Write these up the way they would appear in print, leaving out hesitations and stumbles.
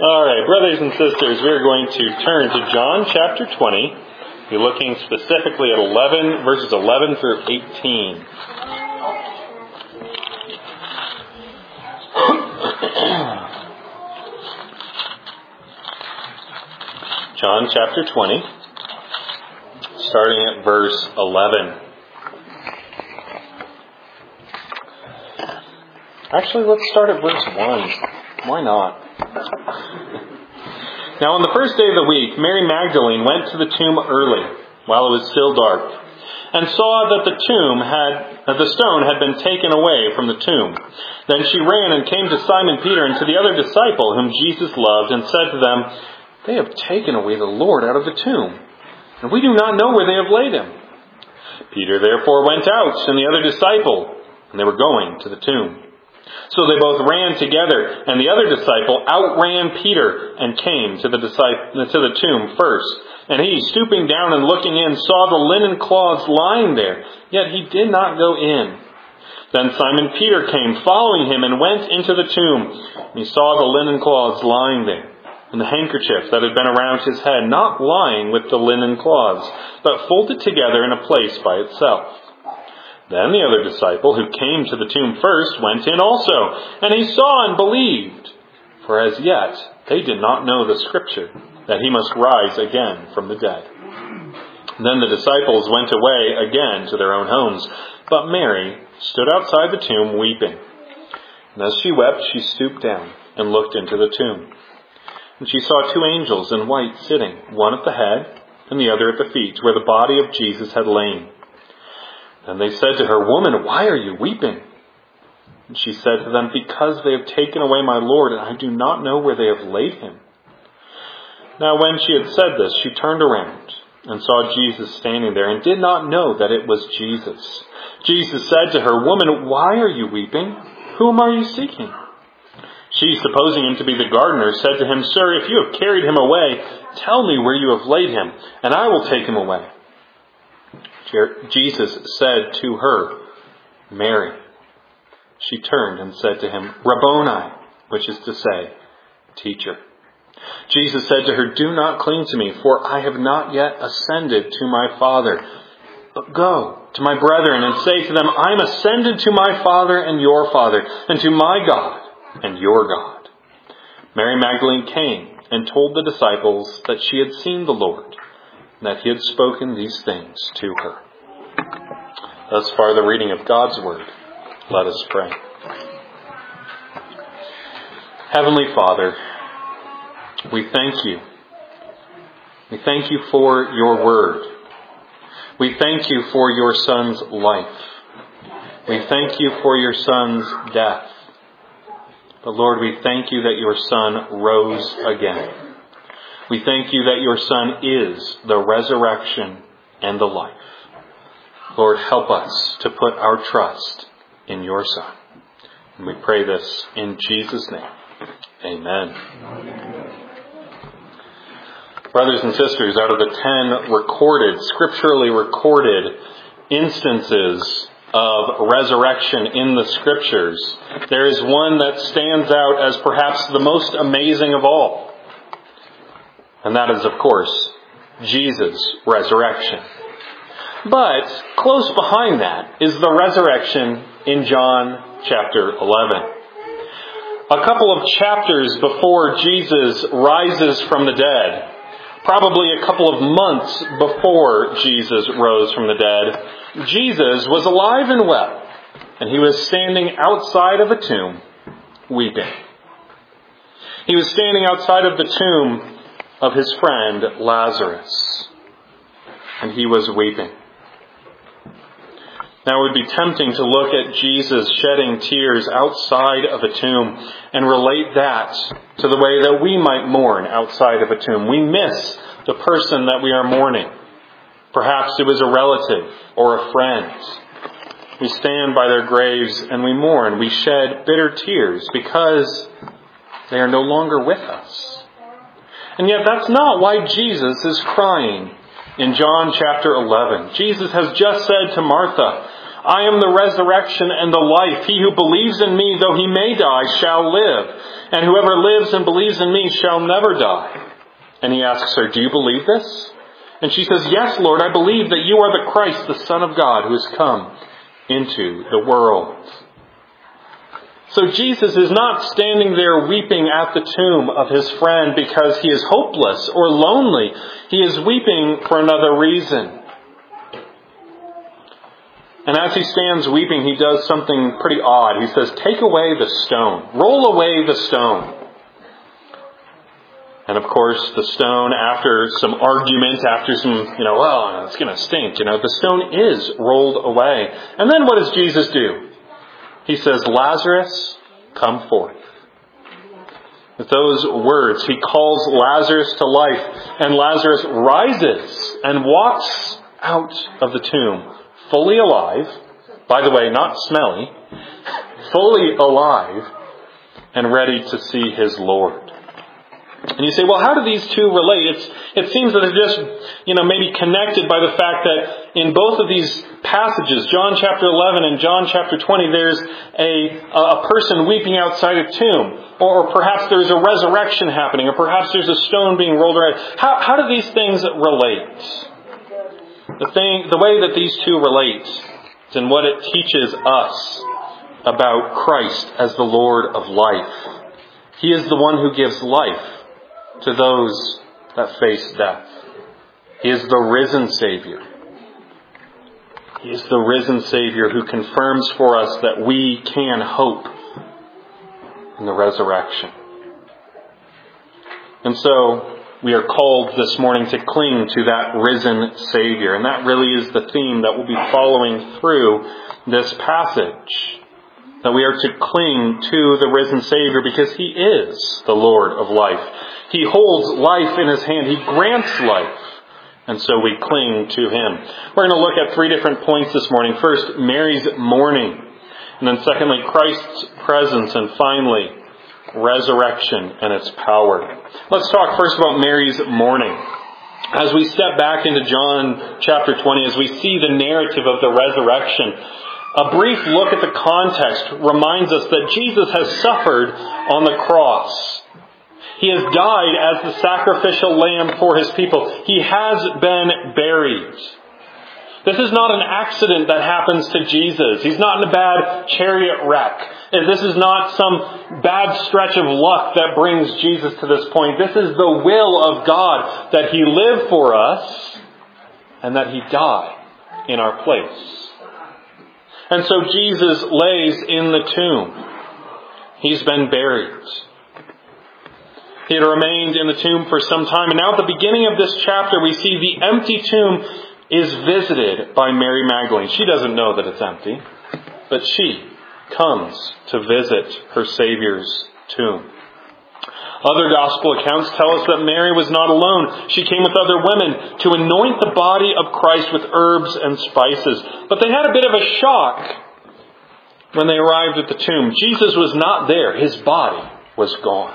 All right, brothers and sisters, we're going to turn to John chapter 20. We're looking specifically at verses 11 through 18. John chapter 20, starting at verse 11. Actually, let's start at verse 1. Why not? Now on the first day of the week, Mary Magdalene went to the tomb early, while it was still dark, and saw that the stone had been taken away from the tomb. Then she ran and came to Simon Peter and to the other disciple whom Jesus loved, and said to them, "They have taken away the Lord out of the tomb, and we do not know where they have laid him." Peter therefore went out, and the other disciple, and they were going to the tomb. So they both ran together, and the other disciple outran Peter and came to the tomb first. And he, stooping down and looking in, saw the linen cloths lying there, yet he did not go in. Then Simon Peter came, following him, and went into the tomb. And he saw the linen cloths lying there, and the handkerchief that had been around his head, not lying with the linen cloths, but folded together in a place by itself. Then the other disciple, who came to the tomb first, went in also, and he saw and believed. For as yet they did not know the scripture, that he must rise again from the dead. Then the disciples went away again to their own homes, but Mary stood outside the tomb weeping. And as she wept, she stooped down and looked into the tomb. And she saw two angels in white sitting, one at the head and the other at the feet, where the body of Jesus had lain. And they said to her, "Woman, why are you weeping?" And she said to them, "Because they have taken away my Lord, and I do not know where they have laid him." Now when she had said this, she turned around and saw Jesus standing there, and did not know that it was Jesus. Jesus said to her, "Woman, why are you weeping? Whom are you seeking?" She, supposing him to be the gardener, said to him, "Sir, if you have carried him away, tell me where you have laid him, and I will take him away." Jesus said to her, "Mary." She turned and said to him, "Rabboni," which is to say, Teacher. Jesus said to her, "Do not cling to me, for I have not yet ascended to my Father. But go to my brethren and say to them, I am ascended to my Father and your Father, and to my God and your God." Mary Magdalene came and told the disciples that she had seen the Lord, and that he had spoken these things to her. Thus far the reading of God's Word. Let us pray. Heavenly Father, we thank you. We thank you for your Word. We thank you for your Son's life. We thank you for your Son's death. But Lord, we thank you that your Son rose again. We thank you that your Son is the resurrection and the life. Lord, help us to put our trust in your Son. And we pray this in Jesus' name. Amen. Brothers and sisters, out of the 10 scripturally recorded instances of resurrection in the Scriptures, there is one that stands out as perhaps the most amazing of all. And that is, of course, Jesus' resurrection. But close behind that is the resurrection in John chapter 11. A couple of chapters before Jesus rises from the dead, probably a couple of months before Jesus rose from the dead, Jesus was alive and well, and he was standing outside of a tomb weeping. He was standing outside of the tomb of his friend Lazarus, and he was weeping. Now it would be tempting to look at Jesus shedding tears outside of a tomb and relate that to the way that we might mourn outside of a tomb. We miss the person that we are mourning. Perhaps it was a relative or a friend. We stand by their graves and we mourn. We shed bitter tears because they are no longer with us. And yet that's not why Jesus is crying in John chapter 11. Jesus has just said to Martha, I am the resurrection and the life. He who believes in me, though he may die, shall live. And whoever lives and believes in me shall never die. And he asks her, do you believe this? And she says, yes, Lord, I believe that you are the Christ, the Son of God, who has come into the world. So Jesus is not standing there weeping at the tomb of his friend because he is hopeless or lonely. He is weeping for another reason. And as he stands weeping, he does something pretty odd. He says, take away the stone. Roll away the stone. And of course, the stone, after some argument, after some, well, it's going to stink, the stone is rolled away. And then what does Jesus do? He says, Lazarus, come forth. With those words, he calls Lazarus to life, and Lazarus rises and walks out of the tomb, fully alive, by the way, not smelly, fully alive, and ready to see his Lord. And you say, well, how do these two relate? It seems that they're just, maybe connected by the fact that in both of these passages, John chapter 11 and John chapter 20, there's a person weeping outside a tomb. Or perhaps there's a resurrection happening. Or perhaps there's a stone being rolled around. How do these things relate? The way that these two relate is in what it teaches us about Christ as the Lord of life. He is the one who gives life to those that face death. He is the risen Savior. He is the risen Savior who confirms for us that we can hope in the resurrection. And so we are called this morning to cling to that risen Savior. And that really is the theme that we'll be following through this passage. That we are to cling to the risen Savior because He is the Lord of life. He holds life in His hand. He grants life. And so we cling to Him. We're going to look at 3 different points this morning. First, Mary's mourning. And then secondly, Christ's presence. And finally, resurrection and its power. Let's talk first about Mary's mourning. As we step back into John chapter 20, as we see the narrative of the resurrection, a brief look at the context reminds us that Jesus has suffered on the cross. He has died as the sacrificial lamb for His people. He has been buried. This is not an accident that happens to Jesus. He's not in a bad chariot wreck. This is not some bad stretch of luck that brings Jesus to this point. This is the will of God, that He live for us and that He die in our place. And so Jesus lays in the tomb. He's been buried. He had remained in the tomb for some time. And now at the beginning of this chapter, we see the empty tomb is visited by Mary Magdalene. She doesn't know that it's empty, but she comes to visit her Savior's tomb. Other gospel accounts tell us that Mary was not alone. She came with other women to anoint the body of Christ with herbs and spices. But they had a bit of a shock when they arrived at the tomb. Jesus was not there. His body was gone.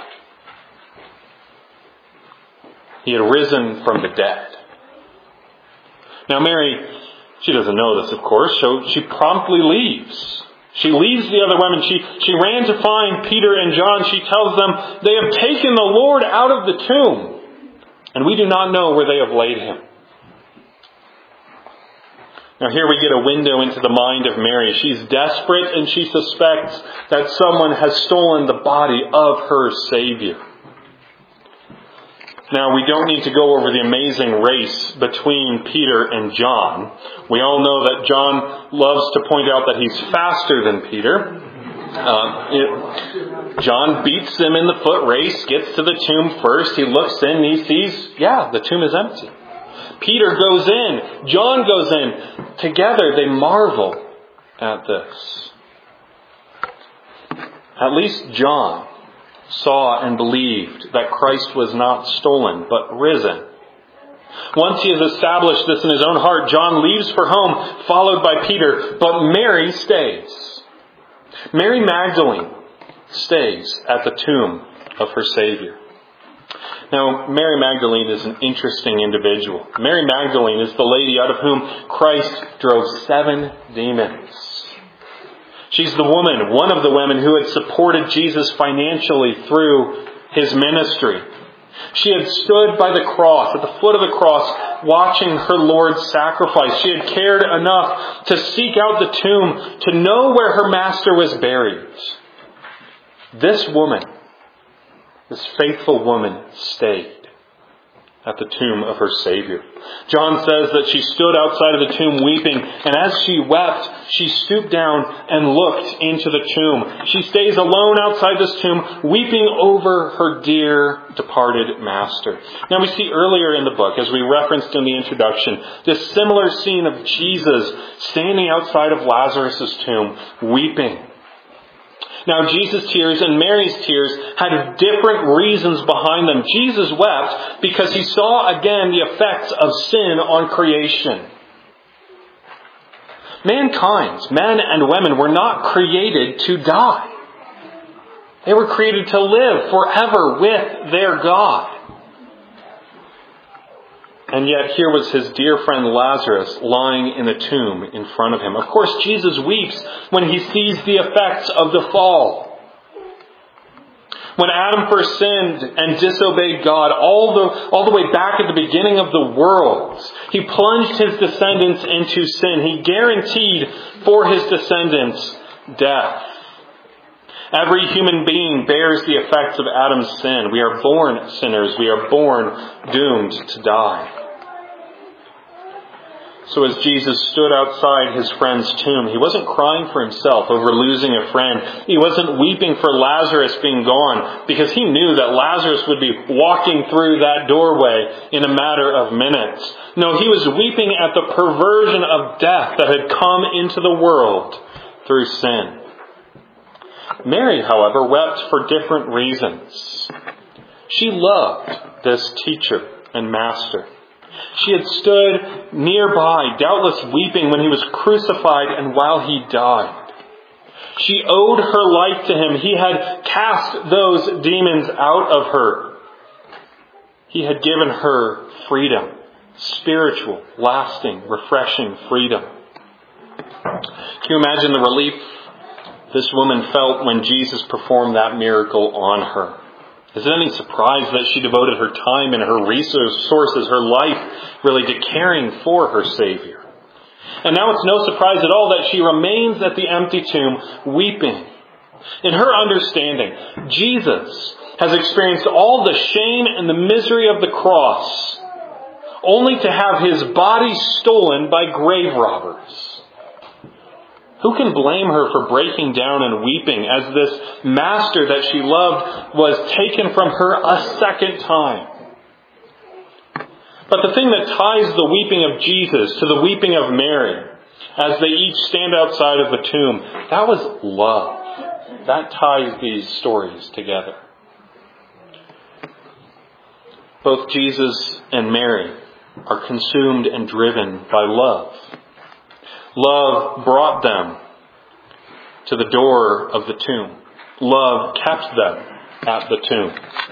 He had risen from the dead. Now Mary, she doesn't know this, of course, so she promptly leaves. She leaves the other women. She ran to find Peter and John. She tells them, they have taken the Lord out of the tomb, and we do not know where they have laid Him. Now here we get a window into the mind of Mary. She's desperate and she suspects that someone has stolen the body of her Savior. Now, we don't need to go over the amazing race between Peter and John. We all know that John loves to point out that he's faster than Peter. John beats him in the foot race, gets to the tomb first. He looks in and he sees, the tomb is empty. Peter goes in. John goes in. Together they marvel at this. At least John saw and believed that Christ was not stolen, but risen. Once he has established this in his own heart, John leaves for home, followed by Peter, but Mary stays. Mary Magdalene stays at the tomb of her Savior. Now, Mary Magdalene is an interesting individual. Mary Magdalene is the lady out of whom Christ drove 7 demons. She's the woman, one of the women who had supported Jesus financially through his ministry. She had stood by the cross, at the foot of the cross, watching her Lord's sacrifice. She had cared enough to seek out the tomb, to know where her master was buried. This woman, this faithful woman, stayed at the tomb of her Savior. John says that she stood outside of the tomb weeping, and as she wept, she stooped down and looked into the tomb. She stays alone outside this tomb, weeping over her dear departed master. Now we see earlier in the book, as we referenced in the introduction, this similar scene of Jesus standing outside of Lazarus' tomb, weeping. Now, Jesus' tears and Mary's tears had different reasons behind them. Jesus wept because he saw again the effects of sin on creation. Mankind, men and women, were not created to die. They were created to live forever with their God. And yet here was his dear friend Lazarus lying in a tomb in front of him. Of course, Jesus weeps when he sees the effects of the fall. When Adam first sinned and disobeyed God all the way back at the beginning of the world, he plunged his descendants into sin. He guaranteed for his descendants death. Every human being bears the effects of Adam's sin. We are born sinners. We are born doomed to die. So as Jesus stood outside his friend's tomb, he wasn't crying for himself over losing a friend. He wasn't weeping for Lazarus being gone because he knew that Lazarus would be walking through that doorway in a matter of minutes. No, he was weeping at the perversion of death that had come into the world through sin. Mary, however, wept for different reasons. She loved this teacher and master. She had stood nearby, doubtless weeping when he was crucified and while he died. She owed her life to him. He had cast those demons out of her. He had given her freedom, spiritual, lasting, refreshing freedom. Can you imagine the relief this woman felt when Jesus performed that miracle on her? Is it any surprise that she devoted her time and her resources, her life, really to caring for her Savior? And now it's no surprise at all that she remains at the empty tomb weeping. In her understanding, Jesus has experienced all the shame and the misery of the cross, only to have his body stolen by grave robbers. Who can blame her for breaking down and weeping as this master that she loved was taken from her a second time? But the thing that ties the weeping of Jesus to the weeping of Mary, as they each stand outside of the tomb, that was love. That ties these stories together. Both Jesus and Mary are consumed and driven by love. Love brought them to the door of the tomb. Love kept them at the tomb.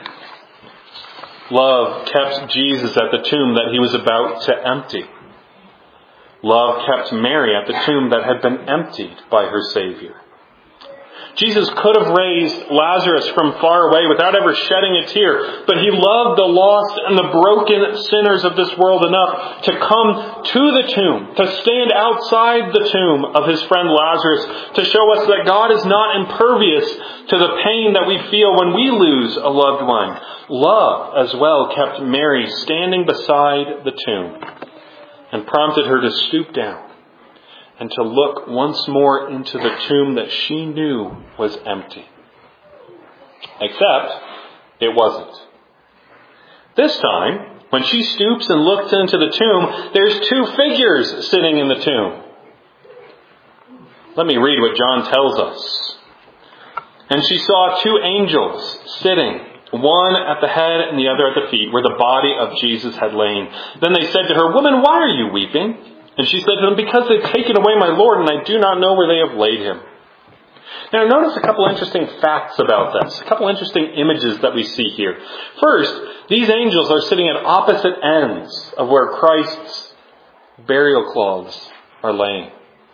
Love kept Jesus at the tomb that he was about to empty. Love kept Mary at the tomb that had been emptied by her Savior. Jesus could have raised Lazarus from far away without ever shedding a tear, but he loved the lost and the broken sinners of this world enough to come to the tomb, to stand outside the tomb of his friend Lazarus, to show us that God is not impervious to the pain that we feel when we lose a loved one. Love as well kept Mary standing beside the tomb and prompted her to stoop down and to look once more into the tomb that she knew was empty. Except it wasn't. This time, when she stoops and looks into the tomb, there's 2 figures sitting in the tomb. Let me read what John tells us. And she saw 2 angels sitting, one at the head and the other at the feet, where the body of Jesus had lain. Then they said to her, "Woman, why are you weeping?" And she said to them, "Because they've taken away my Lord, and I do not know where they have laid him." Now notice a couple interesting facts about this, a couple interesting images that we see here. First, these angels are sitting at opposite ends of where Christ's burial clothes are laying.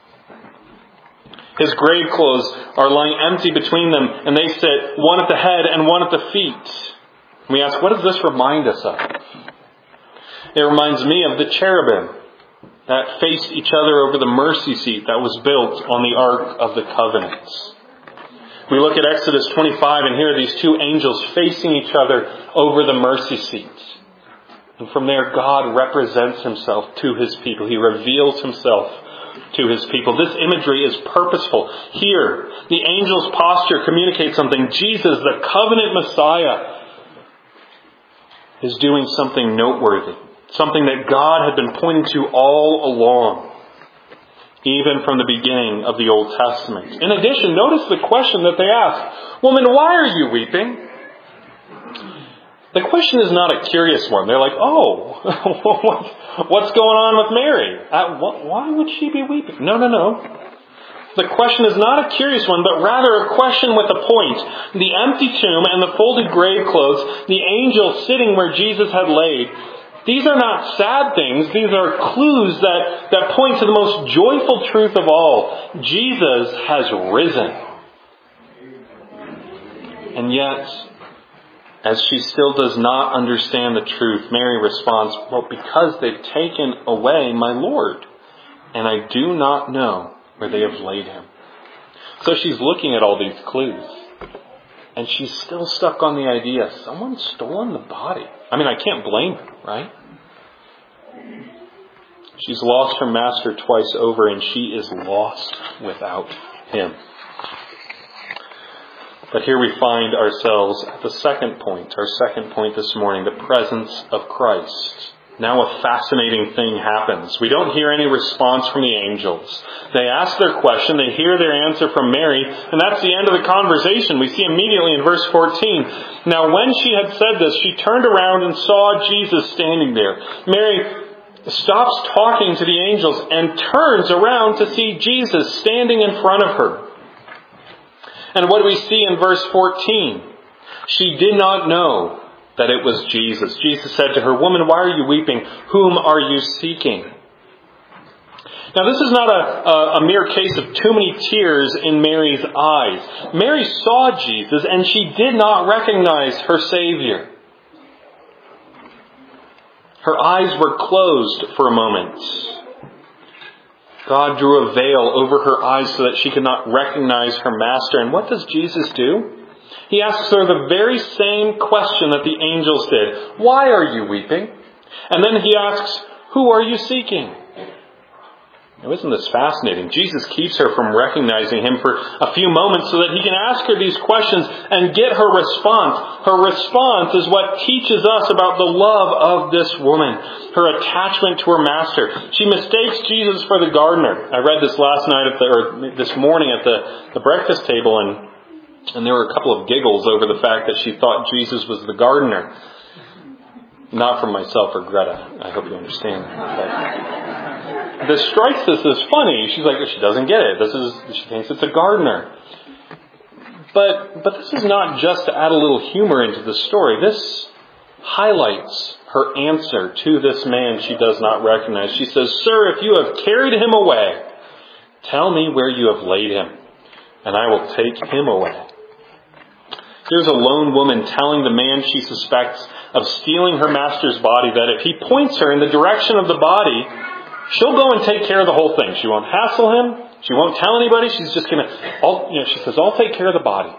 His grave clothes are lying empty between them, and they sit one at the head and one at the feet. We ask, what does this remind us of? It reminds me of the cherubim that faced each other over the mercy seat that was built on the Ark of the Covenant. We look at Exodus 25 and here are these two angels facing each other over the mercy seat. And from there, God represents himself to his people. He reveals himself to his people. This imagery is purposeful. Here, the angel's posture communicates something. Jesus, the covenant Messiah, is doing something noteworthy. Something that God had been pointing to all along, even from the beginning of the Old Testament. In addition, notice the question that they ask. Woman, why are you weeping? The question is not a curious one. They're like, oh, what's going on with Mary? Why would she be weeping? No. The question is not a curious one, but rather a question with a point. The empty tomb and the folded grave clothes, the angel sitting where Jesus had laid, these are not sad things. These are clues that point to the most joyful truth of all. Jesus has risen. And yet, as she still does not understand the truth, Mary responds, well, because they've taken away my Lord, and I do not know where they have laid him. So she's looking at all these clues. And she's still stuck on the idea, someone's stolen the body. I mean, I can't blame her, right? She's lost her master twice over, and she is lost without him. But here we find ourselves at the second point, our second point this morning, the presence of Christ. Now a fascinating thing happens. We don't hear any response from the angels. They ask their question, they hear their answer from Mary, and that's the end of the conversation. We see immediately in verse 14. Now when she had said this, she turned around and saw Jesus standing there. Mary stops talking to the angels and turns around to see Jesus standing in front of her. And what do we see in verse 14? She did not know that it was Jesus. Jesus said to her, Woman, why are you weeping? Whom are you seeking? Now this is not a mere case of too many tears in Mary's eyes. Mary saw Jesus and she did not recognize her Savior. Her eyes were closed for a moment. God drew a veil over her eyes so that she could not recognize her master. And what does Jesus do? He asks her the very same question that the angels did. Why are you weeping? And then he asks, who are you seeking? Now, isn't this fascinating? Jesus keeps her from recognizing him for a few moments so that he can ask her these questions and get her response. Her response is what teaches us about the love of this woman, her attachment to her master. She mistakes Jesus for the gardener. I read this last night this morning at the breakfast table, and there were a couple of giggles over the fact that she thought Jesus was the gardener. Not from myself or Greta. I hope you understand. But this strikes us as funny. She's like, she doesn't get it. She thinks it's a gardener. But this is not just to add a little humor into the story. This highlights her answer to this man she does not recognize. She says, Sir, if you have carried him away, tell me where you have laid him, and I will take him away. Here's a lone woman telling the man she suspects of stealing her master's body that if he points her in the direction of the body, she'll go and take care of the whole thing. She won't hassle him. She won't tell anybody. She's just going to, she says, I'll take care of the body.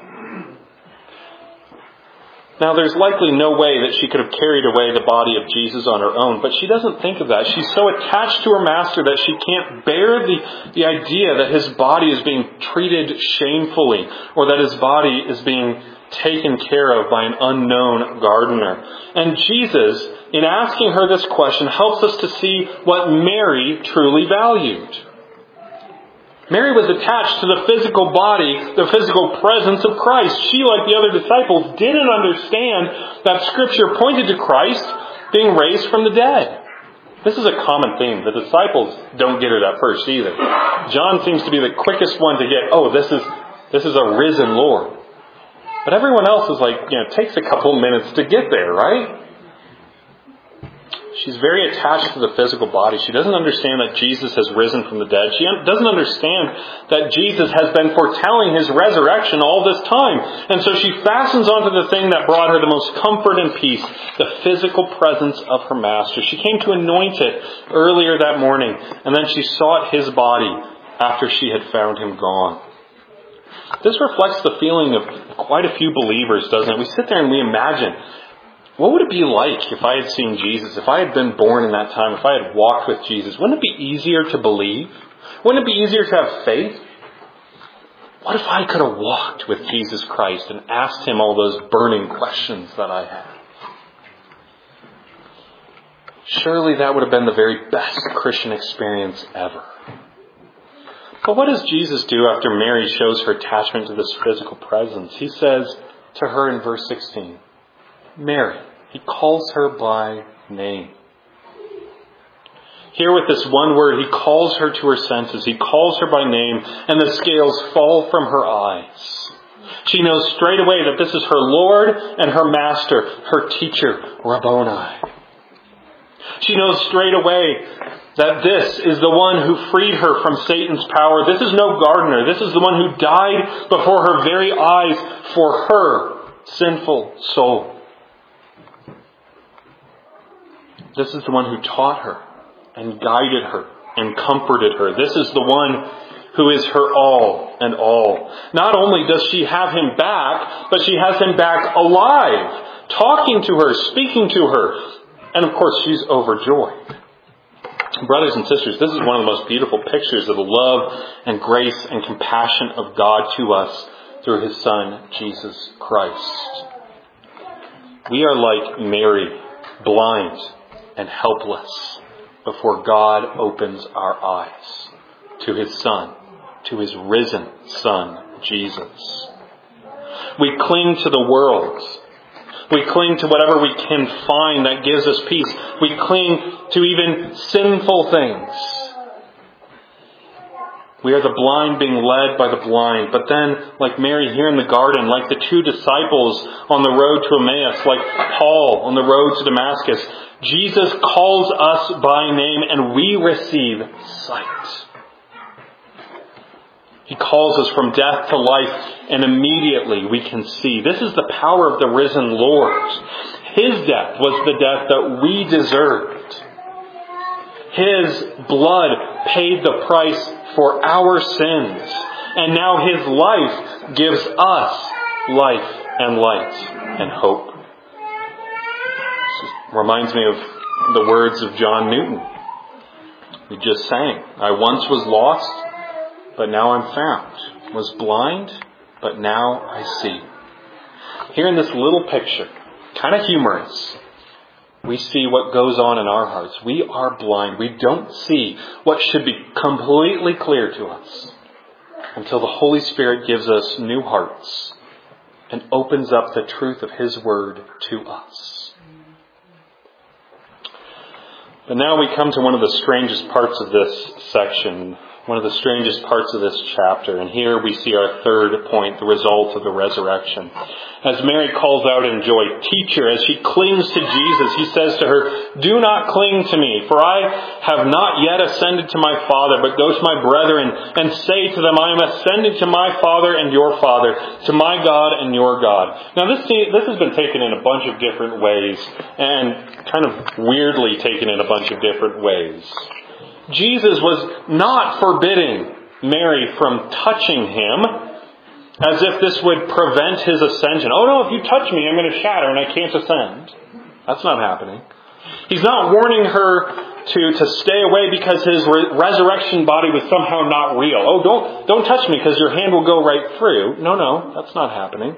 Now, there's likely no way that she could have carried away the body of Jesus on her own, but she doesn't think of that. She's so attached to her master that she can't bear the idea that his body is being treated shamefully, or that his body is being taken care of by an unknown gardener. And Jesus, in asking her this question, helps us to see what Mary truly valued. Mary was attached to the physical body, the physical presence of Christ. She, like the other disciples, didn't understand that Scripture pointed to Christ being raised from the dead. This is a common theme. The disciples don't get it at first either. John seems to be the quickest one to get, This is a risen Lord. But everyone else is like, it takes a couple minutes to get there, right? She's very attached to the physical body. She doesn't understand that Jesus has risen from the dead. She doesn't understand that Jesus has been foretelling His resurrection all this time. And so she fastens onto the thing that brought her the most comfort and peace, the physical presence of her Master. She came to anoint it earlier that morning, and then she sought His body after she had found Him gone. This reflects the feeling of quite a few believers, doesn't it? We sit there and we imagine, what would it be like if I had seen Jesus, if I had been born in that time, if I had walked with Jesus? Wouldn't it be easier to believe? Wouldn't it be easier to have faith? What if I could have walked with Jesus Christ and asked Him all those burning questions that I had? Surely that would have been the very best Christian experience ever. But what does Jesus do after Mary shows her attachment to this physical presence? He says to her in verse 16, Mary. He calls her by name. Here with this one word, He calls her to her senses. He calls her by name, and the scales fall from her eyes. She knows straight away that this is her Lord and her Master, her teacher, Rabboni. She knows straight away that this is the one who freed her from Satan's power. This is no gardener. This is the one who died before her very eyes for her sinful soul. This is the one who taught her and guided her and comforted her. This is the one who is her all and all. Not only does she have Him back, but she has Him back alive, talking to her, speaking to her. And of course, she's overjoyed. Brothers and sisters, this is one of the most beautiful pictures of the love and grace and compassion of God to us through His Son, Jesus Christ. We are like Mary, blind and helpless before God opens our eyes to His Son, to His risen Son, Jesus. We cling to the world. We cling to whatever we can find that gives us peace. We cling to even sinful things. We are the blind being led by the blind. But then, like Mary here in the garden, like the two disciples on the road to Emmaus, like Paul on the road to Damascus, Jesus calls us by name and we receive sight. He calls us from death to life and immediately we can see. This is the power of the risen Lord. His death was the death that we deserved. His blood paid the price for our sins. And now His life gives us life and light and hope. This reminds me of the words of John Newton. We just sang, I once was lost, but now I'm found. Was blind, but now I see. Here in this little picture, kind of humorous, we see what goes on in our hearts. We are blind. We don't see what should be completely clear to us until the Holy Spirit gives us new hearts and opens up the truth of His Word to us. But now we come to one of the strangest parts of this section, one of the strangest parts of this chapter. And here we see our third point, the result of the resurrection. As Mary calls out in joy, Teacher, as she clings to Jesus, He says to her, Do not cling to me, for I have not yet ascended to my Father, but go to my brethren and say to them, I am ascending to my Father and your Father, to my God and your God. Now this has been taken in a bunch of different ways, and kind of weirdly taken in a bunch of different ways. Jesus was not forbidding Mary from touching Him as if this would prevent His ascension. Oh no, if you touch me, I'm going to shatter and I can't ascend. That's not happening. He's not warning her to stay away because His resurrection body was somehow not real. Oh, don't touch me because your hand will go right through. No, that's not happening.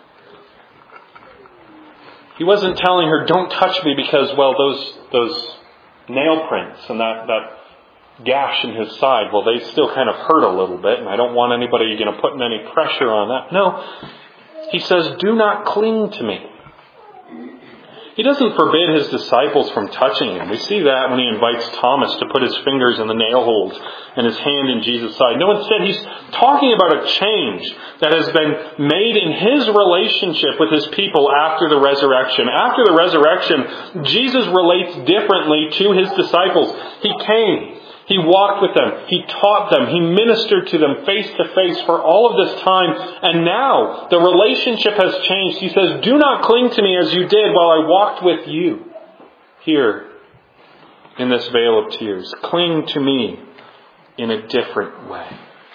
He wasn't telling her, don't touch me because, well, those nail prints and that gash in His side, well, they still kind of hurt a little bit, and I don't want anybody putting any pressure on that. No, He says, do not cling to me. He doesn't forbid his disciples from touching him. We see that when he invites Thomas to put his fingers in the nail holes and his hand in Jesus' side. No, instead, he's talking about a change that has been made in his relationship with his people after the resurrection. After the resurrection, Jesus relates differently to his disciples. He came. He walked with them. He taught them. He ministered to them face to face for all of this time. And now the relationship has changed. He says, do not cling to me as you did while I walked with you here in this vale of tears. Cling to me in a different way.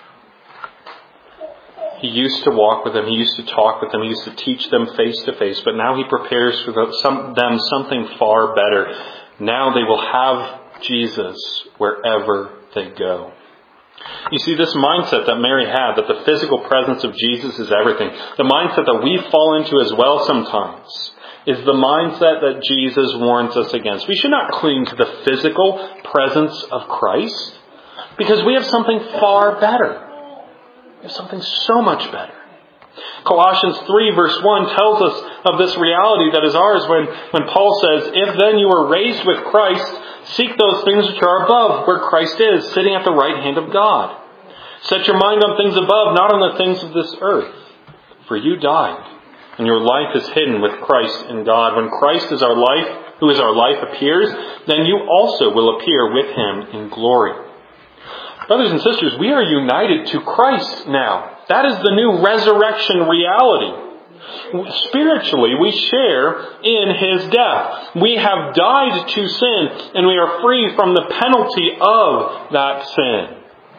He used to walk with them. He used to talk with them. He used to teach them face to face. But now he prepares for them something far better. Now they will have Jesus wherever they go. You see, this mindset that Mary had, that the physical presence of Jesus is everything, the mindset that we fall into as well sometimes, is the mindset that Jesus warns us against. We should not cling to the physical presence of Christ, because we have something far better. We have something so much better. Colossians 3 verse 1 tells us of this reality that is ours when Paul says, if then you were raised with Christ, seek those things which are above, where Christ is, sitting at the right hand of God. Set your mind on things above, not on the things of this earth. For you died, and your life is hidden with Christ in God. When Christ is our life, who is our life, appears, then you also will appear with him in glory. Brothers and sisters, we are united to Christ now. That is the new resurrection reality. Spiritually, we share in his death. We have died to sin, and we are free from the penalty of that sin.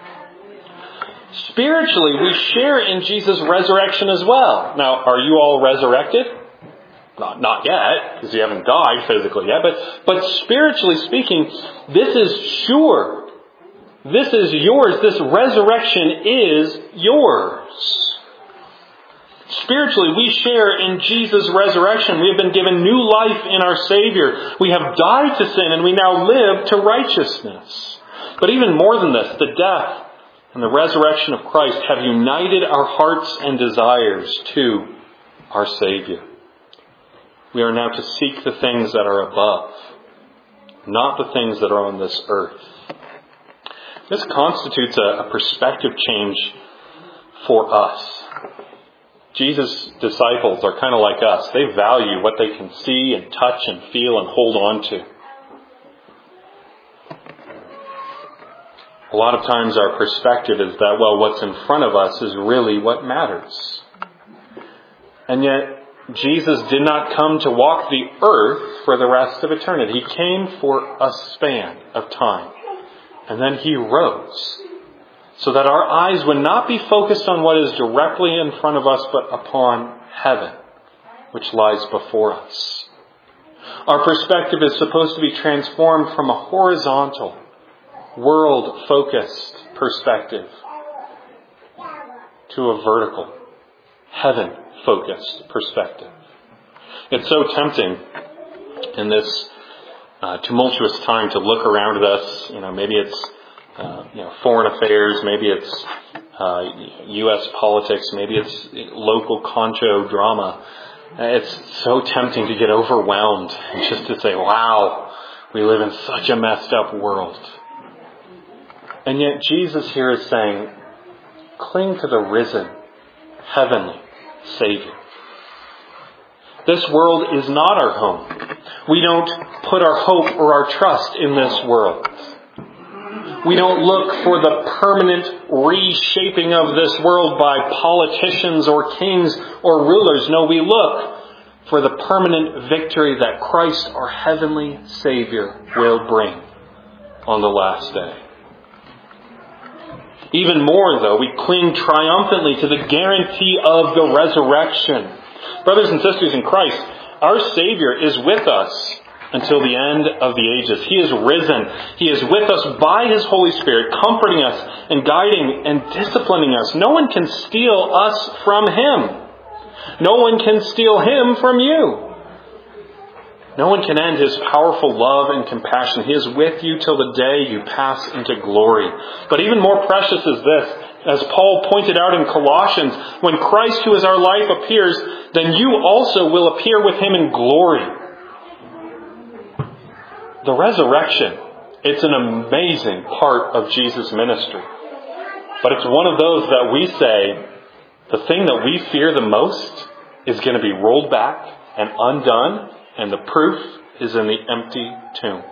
Spiritually, we share in Jesus' resurrection as well. Now, are you all resurrected? Not yet, because you haven't died physically yet. But spiritually speaking, this is sure. This is yours. This resurrection is yours. Spiritually, we share in Jesus' resurrection. We have been given new life in our Savior. We have died to sin, and we now live to righteousness. But even more than this, the death and the resurrection of Christ have united our hearts and desires to our Savior. We are now to seek the things that are above, not the things that are on this earth. This constitutes a perspective change for us. Jesus' disciples are kind of like us. They value what they can see and touch and feel and hold on to. A lot of times our perspective is that, well, what's in front of us is really what matters. And yet, Jesus did not come to walk the earth for the rest of eternity. He came for a span of time. And then he rose, so that our eyes would not be focused on what is directly in front of us, but upon heaven, which lies before us. Our perspective is supposed to be transformed from a horizontal, world-focused perspective to a vertical, heaven-focused perspective. It's so tempting in this tumultuous time to look around at us. Maybe it's foreign affairs, maybe it's U.S. politics, maybe it's local concho drama. It's so tempting to get overwhelmed and just to say, wow, we live in such a messed up world. And yet Jesus here is saying, cling to the risen, heavenly Savior. This world is not our home. We don't put our hope or our trust in this world. We don't look for the permanent reshaping of this world by politicians or kings or rulers. No, we look for the permanent victory that Christ, our heavenly Savior, will bring on the last day. Even more, though, we cling triumphantly to the guarantee of the resurrection. Brothers and sisters in Christ, our Savior is with us until the end of the ages. He is risen. He is with us by His Holy Spirit, comforting us and guiding and disciplining us. No one can steal us from Him. No one can steal Him from you. No one can end His powerful love and compassion. He is with you till the day you pass into glory. But even more precious is this, as Paul pointed out in Colossians, when Christ, who is our life, appears, then you also will appear with Him in glory. The resurrection, it's an amazing part of Jesus' ministry. But it's one of those that we say, the thing that we fear the most is going to be rolled back and undone, and the proof is in the empty tomb.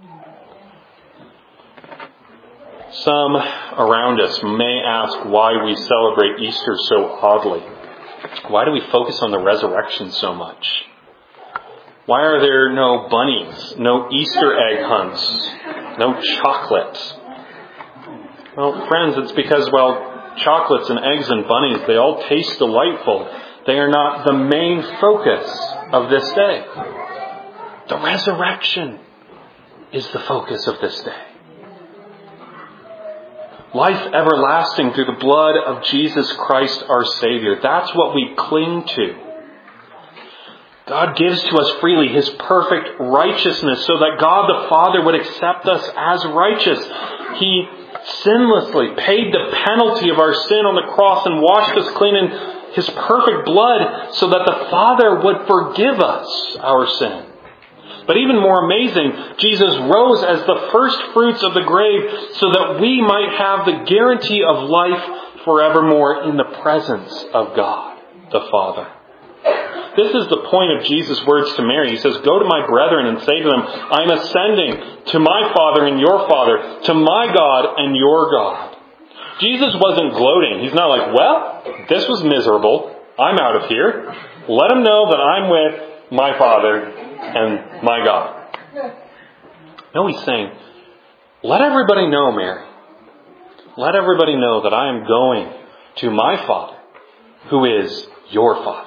Some around us may ask why we celebrate Easter so oddly. Why do we focus on the resurrection so much? Why are there no bunnies, no Easter egg hunts, no chocolate? Well, friends, it's because, chocolates and eggs and bunnies, they all taste delightful. They are not the main focus of this day. The resurrection is the focus of this day. Life everlasting through the blood of Jesus Christ our Savior. That's what we cling to. God gives to us freely His perfect righteousness so that God the Father would accept us as righteous. He sinlessly paid the penalty of our sin on the cross and washed us clean in His perfect blood so that the Father would forgive us our sin. But even more amazing, Jesus rose as the first fruits of the grave so that we might have the guarantee of life forevermore in the presence of God, the Father. This is the point of Jesus' words to Mary. He says, "Go to my brethren and say to them, I am ascending to my Father and your Father, to my God and your God." Jesus wasn't gloating. He's not like, well, this was miserable. I'm out of here. Let them know that I'm with my Father and my God. No, he's saying, let everybody know, Mary. Let everybody know that I am going to my Father, who is your Father.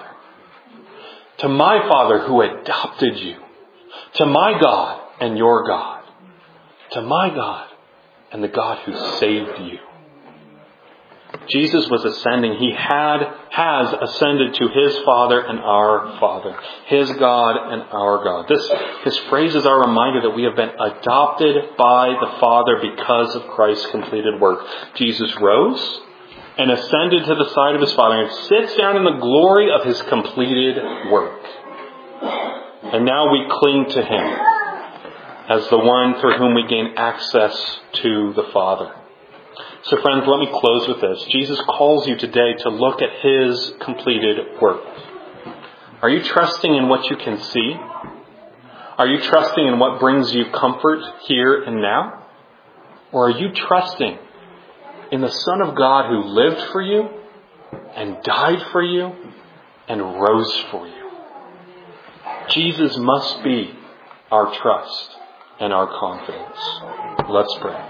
To my Father who adopted you. To my God and your God. To my God and the God who saved you. Jesus was ascending. He has ascended to His Father and our Father. His God and our God. This phrase is our reminder that we have been adopted by the Father because of Christ's completed work. Jesus rose and ascended to the side of His Father and sits down in the glory of His completed work. And now we cling to Him as the one through whom we gain access to the Father. So friends, let me close with this. Jesus calls you today to look at His completed work. Are you trusting in what you can see? Are you trusting in what brings you comfort here and now? Or are you trusting in the Son of God who lived for you and died for you and rose for you? Jesus must be our trust and our confidence. Let's pray.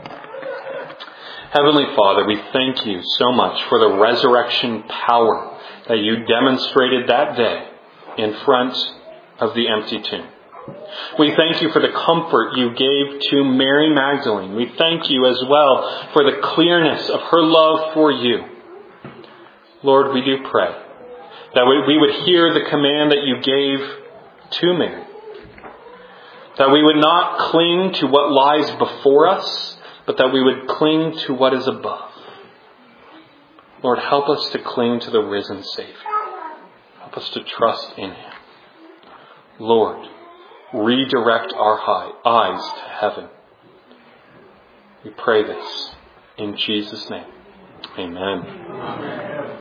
Heavenly Father, we thank you so much for the resurrection power that you demonstrated that day in front of the empty tomb. We thank you for the comfort you gave to Mary Magdalene. We thank you as well for the clearness of her love for you. Lord, we do pray that we would hear the command that you gave to Mary. That we would not cling to what lies before us, but that we would cling to what is above. Lord, help us to cling to the risen Savior. Help us to trust in Him. Lord, redirect our eyes to heaven. We pray this in Jesus' name. Amen.